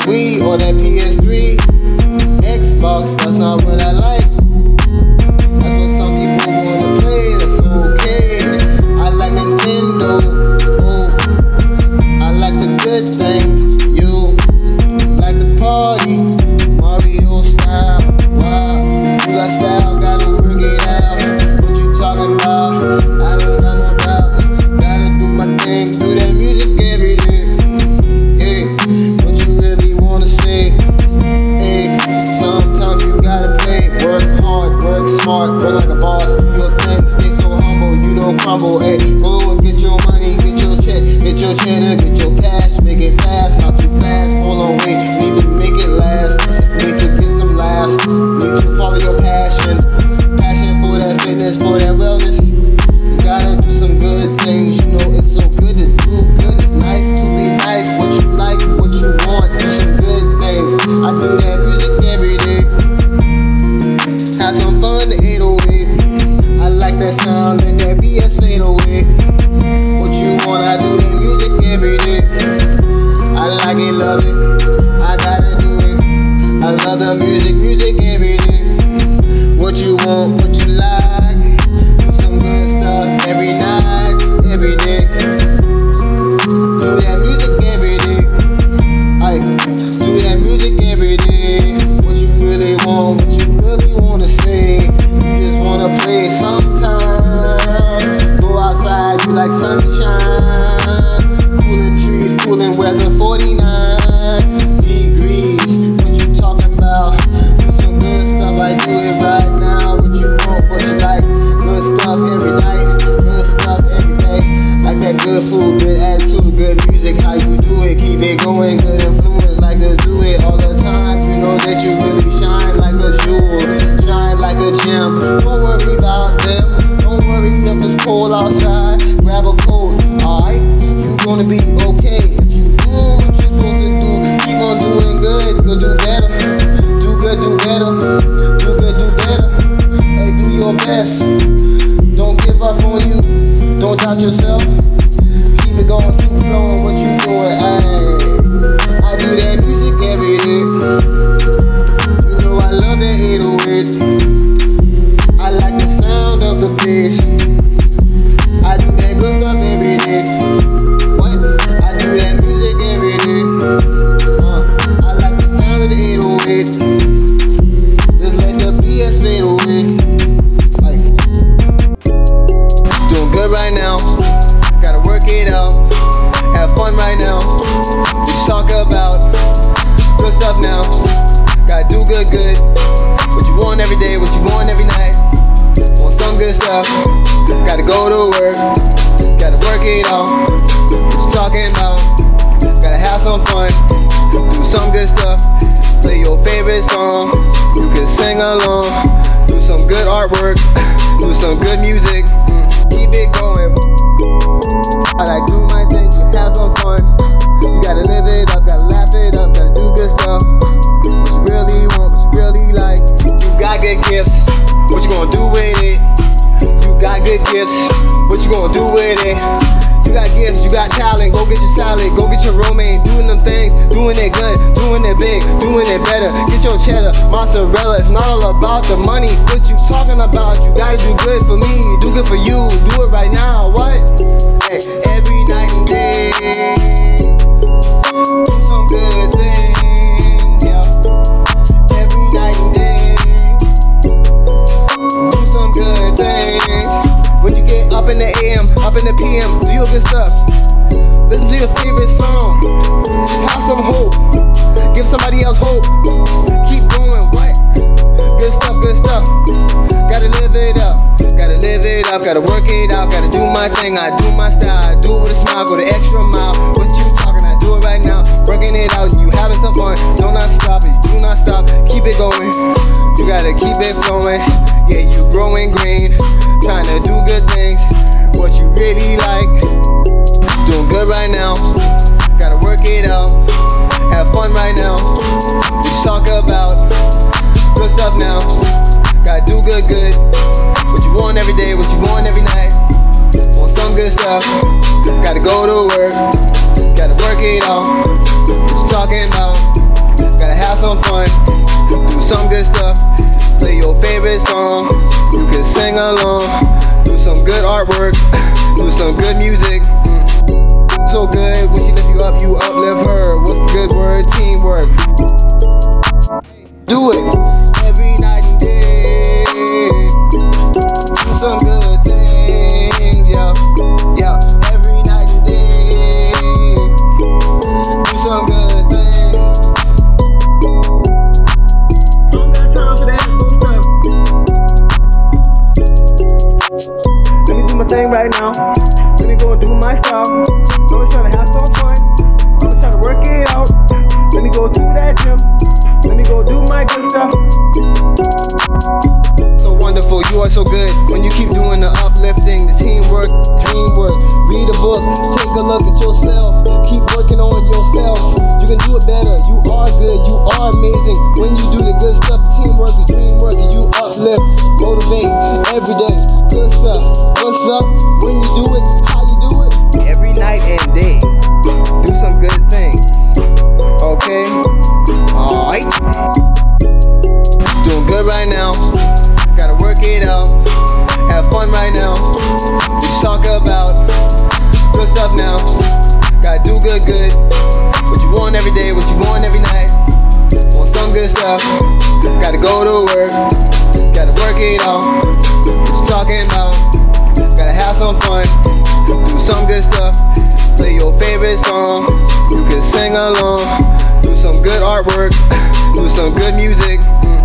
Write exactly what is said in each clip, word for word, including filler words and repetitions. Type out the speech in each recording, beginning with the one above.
Wii or that P S three. Xbox, that's not what I like. That's what some people wanna play, that's okay. I like Nintendo, oh. I like the good things, you like the party, Mario style. Wow, you got style, gotta work it out. What you talking about? I don't got no doubts. Gotta do my thing, do that music every day. Hey, what you really wanna say? Hey, sometimes you gotta play, work hard, work smart, work like a boss, do your thing, stay so humble, you don't crumble. Hey, go and get your money, get your check, get your cheddar, get your cash, make it fast, not too fast, hold on, wait, need to make it last, need to get some laughs, need to follow your passion, passion for that fitness, for that wellness. You gotta do some good things, you know it's so good to do good, it's nice to be nice, what you like, what you want, do some good things. I do that music every day, have some fun, eight oh eight. I like that sound, let that B S fade away. What you want, I do that music every day. I like it, love it, I gotta do it. I love the music, music every day. What you want, what you like, do some good stuff every night, every day. Do that music every day. I do that music every day. What you really want, what you really wanna say. You just wanna play sometimes. Go outside, you like sunshine. Cooling trees, cooling weather, forty-nine degrees. What you talking about? Do some good stuff, I do it right now. What you want, what you like. Good stuff every night, good stuff every day. Like that good food, good attitude, good music, how you do it. Keep it going, good influence, like to do it all the time. You know that you really shine like a jewel, shine like a gem. Don't worry about them, don't worry if it's cold outside. Grab a coat, alright? You gonna be okay. If you do what you're supposed to do, keep on doing good, go do better. Do good, do better. Do good, do better. Hey, do your best. Don't give up on you. Don't doubt yourself. Keep it going, keep flowing. What you doing? Ay, I do that music every day. You know I love that eight oh eight. I like the sound of the bass. I do that good stuff every day. What? I do that music every day. Uh, I like the sound of the eight oh eight. Just let the B S fade away. Like, doing good right now. Gotta work it out. Have fun right now. We just talk about good stuff now. Gotta do good, good. What you want every day, what you want every night. Want some good stuff. Gotta go to work. Gotta work it out. What you talking about? Gotta have some fun. Do some good stuff. Play your favorite song. You can sing along. Do some good artwork. Do some good music. Keep it going. I like do my thing, have some fun. You gotta live it up, gotta laugh it up, gotta do good stuff. What you really want, what you really like. You got good gifts, what you gonna do with it? You got good gifts, what you gonna do with it? You got gifts, you got talent, go get your salad, go get your romaine, doing them things, doing it good, doing it big, doing it better. Get your cheddar, mozzarella, it's not all about the money. What you talking about? You gotta do good for me, do good for you, do it right now, what? Hey, every night and day, do some good things, yeah. Every night and day, do some good things. When you get up in the A M, up in the P M, do your good stuff. Listen to your favorite song. Have some hope. Give somebody else hope. Keep going, what? Good stuff, good stuff. Gotta live it up. Gotta live it up. Gotta work it out. Gotta do my thing. I do my style. I do it with a smile. Go the extra mile. What you talking? I do it right now. Working it out. You having some fun. Do not stop it. Do not stop. Keep it going. You gotta keep it flowing. Yeah, you growing green. Trying to do good things. What you really like. Doing good right now. Gotta work it out. Have fun right now. We just talk about good stuff now. Gotta do good, good. What you want every day, what you want every night. Want some good stuff. Gotta go to work. Gotta work it out. What you talking about? some good stuff. Play your favorite song, you can sing along. Do some good artwork, do some good music. Mm. So good, when she lift you up, you uplift her. What's the good word? Teamwork. Do it every night and day. Do some good things, yeah, yeah. Every night and day, do some good things. I don't got time for that cool stuff. Let me do my thing right now. Let me go and do my style. I'm just trying to have some fun. I'm just trying to work it out. Let me go to that gym. Let me go do my good stuff. So wonderful, you are so good. When you keep doing the uplifting, the teamwork, dreamwork. Read a book, take a look at yourself. Keep working on yourself. You can do it better. You are good, you are amazing. When you do the good stuff, the teamwork, the dreamwork, and you uplift, motivate every day. Good stuff. What's up? When you do it, how you do it? Every night and day. Do some good things. Okay? Alright. Doing good right now. Gotta work it out. Have fun right now. We just talk about good stuff now. Gotta do good, good. What you want every day, what you want every night. Want some good stuff. Gotta go to work. Gotta work it out. What you talking about? Gotta have some fun. Do some good stuff. Play your favorite song. You can sing along. Do some good artwork. Do some good music.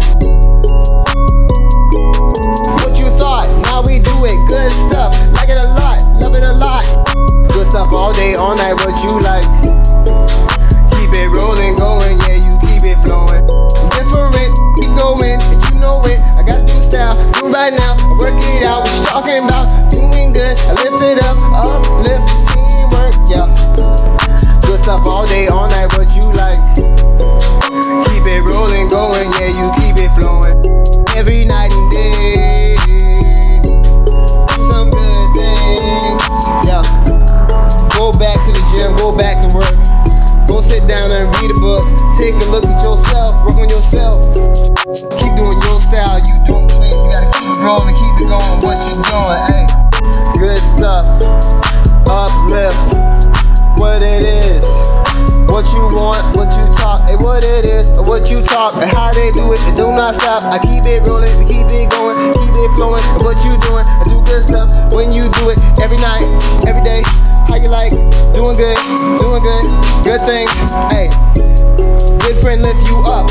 What you thought? Now we do it. Good stuff. Like it a lot. Love it a lot. Good stuff all day, all night. What you like? Keep it rolling, going. Yeah, you keep it flowing. Different. Keep going. If you know it, I got new style. Do it right now. I work it out. What you talking about? Doing good. I lift it up. Uplift. Teamwork. Yeah. Good stuff all day, all night. What you like? Keep it rolling, going, yeah, you keep it flowing. Every night and day, do some good things, yeah. Go back to the gym, go back to work. Go sit down and read a book. Take a look at yourself, work on yourself. Keep doing your style, you don't quit. You gotta keep it rolling, keep it going, what you doing, hey. Good stuff, uplift, what it is. What you want, what you talk, and what it is, and what you talk, and how they do it, and do not stop. I keep it rolling, and keep it going, keep it flowing, and what you doing, and do good stuff. When you do it, every night, every day, how you like, doing good, doing good, good thing, hey, good friend lift you up.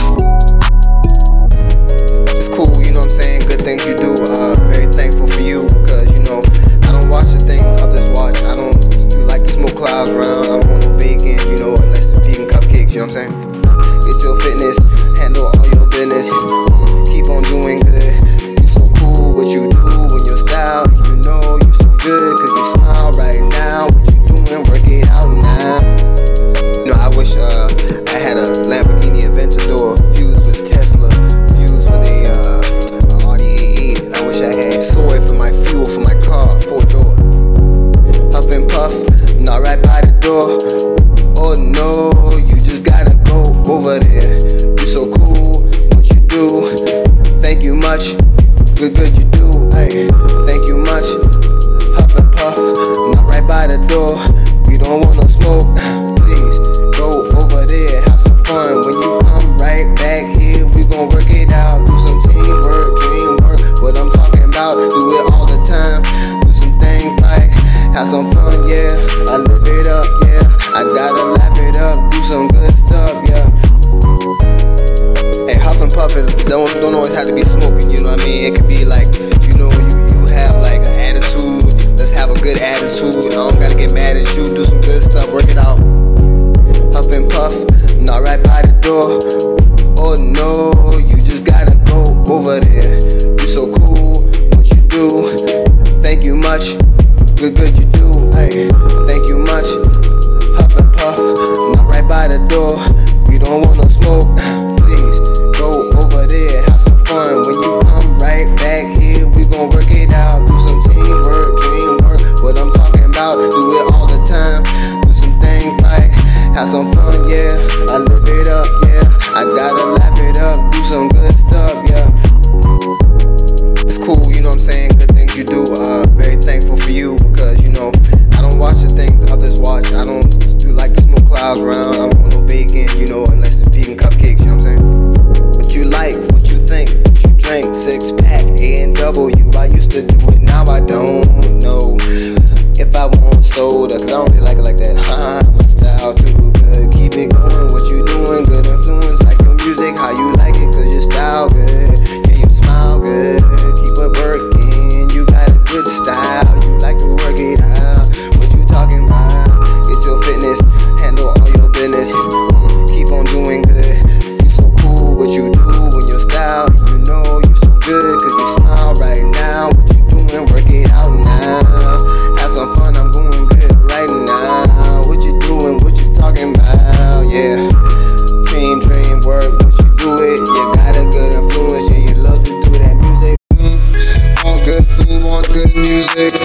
It's cool, you know what I'm saying, good things you do, uh, very thankful for you, because, you know, I don't watch the things others watch, I don't do like the smoke clouds around, I don't want no bacon, you know, unless it's vegan cupcakes, you know what I'm saying? Get your fitness, handle all your business, keep on doing good. You so cool, what you do, and your style, you know you so good, cause you smile right now. What you doing, work it out now. You know, I wish uh, I had a Lamborghini Aventador fused with a Tesla, fused with a, uh, a Audi A eight, and I wish I had soy for my fuel for my car, four door. Huff and puff, not right by the door. Oh no, you just gotta go over there. You so cool, what you do? Thank you much, good good you do. Hey, thank you much. Huff and puff, not right by the door. We don't want no smoke. Please go over there, have some fun. When you come right back here, we gon' work it out. Do some teamwork, dream work. What I'm talking about, do it all the time. Do some things like have some fun, yeah. I live it up, yeah. I gotta lap it up, do some good stuff, yeah. Hey, huff and puff is don't don't always have to be smoking, you know what I mean? It could be like, you know, you you have like an attitude. Let's have a good attitude. I don't gotta get mad at you. Do some good stuff, work it out. Huff and puff, not right by the door. Oh no, you just gotta go over there. You so cool, what you do? Thank you much, good good you do. Hey, thank you much. Huff and puff, not right by the door. We don't want no smoke. Please go over there, have some fun. When you come right back here, we gon' work it out. Do some teamwork, dream work. What I'm talking about, do it all the time. Do some things like have some fun, yeah. I live it up, yeah. I gotta lap it up, do some good stuff.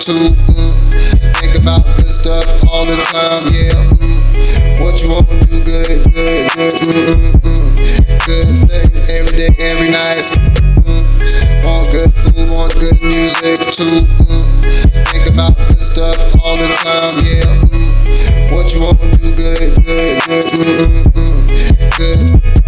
too. Mm. Think about good stuff all the time, yeah. Mm. What you wanna do, good, good, good, mm, mm, mm. Good things every day, every night. Mm. Want good food, want good music too. Mm. Think about good stuff all the time, yeah. Mm. What you wanna do, good, good, good, mm, mm, mm. Good.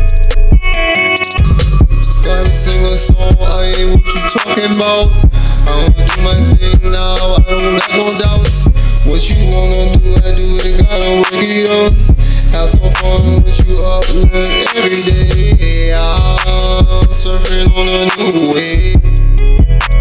Gotta sing a song, I ain't what you talking about. I wanna do my thing now, I don't have no doubts. What you wanna do, I do it, gotta work it out. Have some fun with you up every day. I'm surfing on a new wave.